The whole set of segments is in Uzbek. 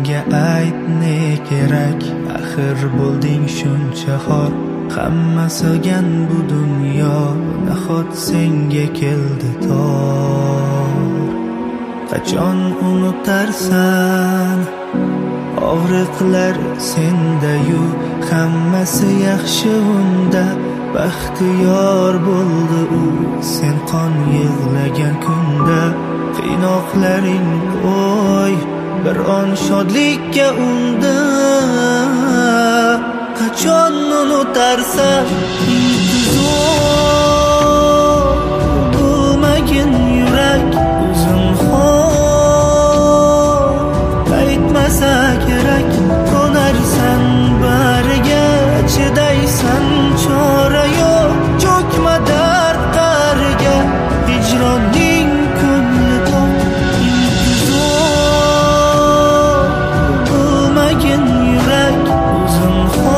menga ayt ne kerak, axir bo'lding shuncha xor. Hamma so'gan bu dunyo nahot senga keldi tor. Qachon unutarsan og'riqlar senda-yu, hammasi yaxshi unda, baxtiyor bo'ldi u sen qon yig'lagan kunda. Qiynoqlaring qo'y bir on shodlikka unda, qachon unutarsan intizor bo'lmagin yurak uzun xor. Aytmasa kerak ko'narsan bariga, chidaysan chora yo'q, cho'kma dard qariga. Hijronning ko'ngli to'q intizor bo'lmagin yurak uzun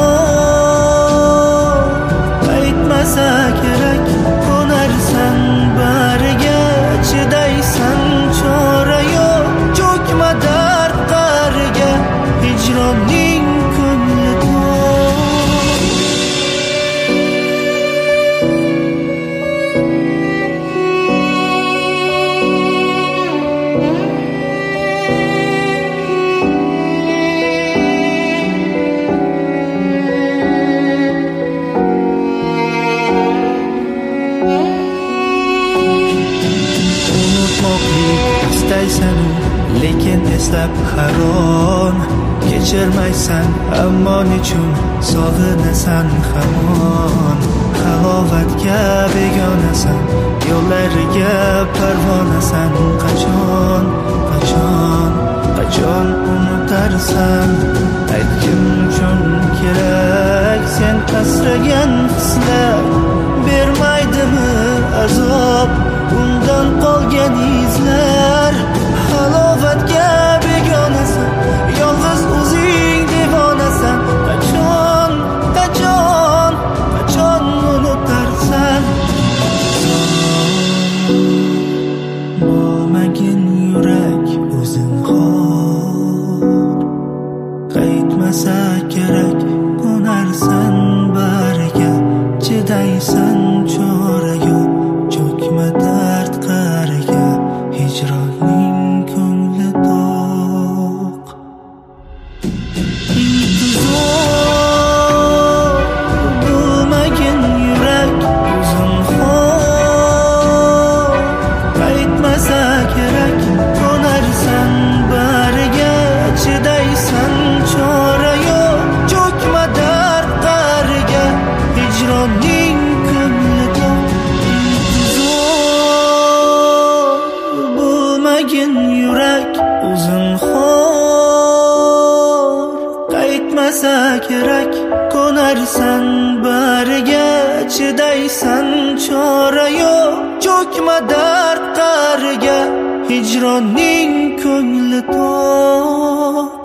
xor. Aytmasa kerak ko'narsan bariga, chidaysan chora yo'q, cho'kma dard qariga. Hijronning ko'ngli to'q. Istaysan lekin eslab harom, kechirmaysan ammo nechun sog'inasan hamon. Halovatga begonasan, yo'llariga parvonasan. Qachon, qachon, qachon unutarsan? Aytgim uchun kerak sen asragan hislar, bermaydimi azob undan qolgan izlar. Halovatga begonasan, yolg'iz o'zing devonasan. Qachon, qachon, qachon unutarsan? Bo'lmagin yurak o'zin xor. Qaytmasa kerak ko'narsan bariga, chidaysan chora yo'q, cho'kma dard qariga. Hijronning ko'ngli to'q intizor bo'lmagin yurak uzun xor. Qaytmasa kerak ko'narsan bariga, chidaysan chora yo'q, cho'kma dard qariga. Hijronning ko'ngli to'q intizor bo'lmagin yurak uzun xor. Qaytmasa kerak ko'narsan bariga, chidaysan chora yo'q, cho'kma dard qariga. Hijronning ko'ngli to'q.